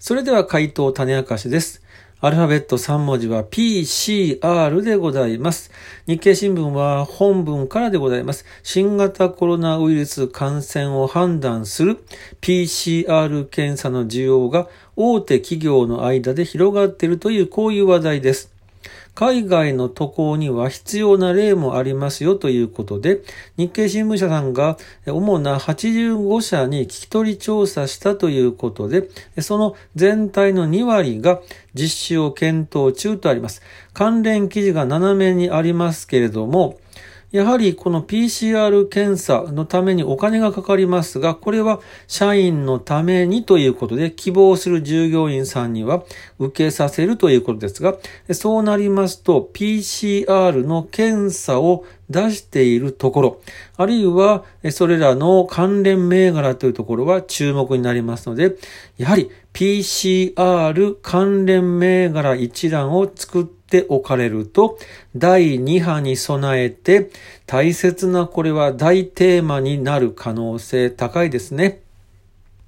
それでは回答種明かしです。アルファベット3文字は PCR でございます。日経新聞は本文からでございます。新型コロナウイルス感染を判断する PCR 検査の需要が大手企業の間で広がっているというこういう話題です。海外の渡航には必要な例もありますよということで、日経新聞社さんが主な85社に聞き取り調査したということで、その全体の2割が実施を検討中とあります。関連記事が斜めにありますけれども、やはりこの PCR 検査のためにお金がかかりますが、これは社員のためにということで、希望する従業員さんには受けさせるということですが、そうなりますと PCR の検査を出しているところ、あるいはそれらの関連銘柄というところは注目になりますので、やはり PCR 関連銘柄一覧を作っておかれると、第2波に備えて大切なこれは大テーマになる可能性高いですね。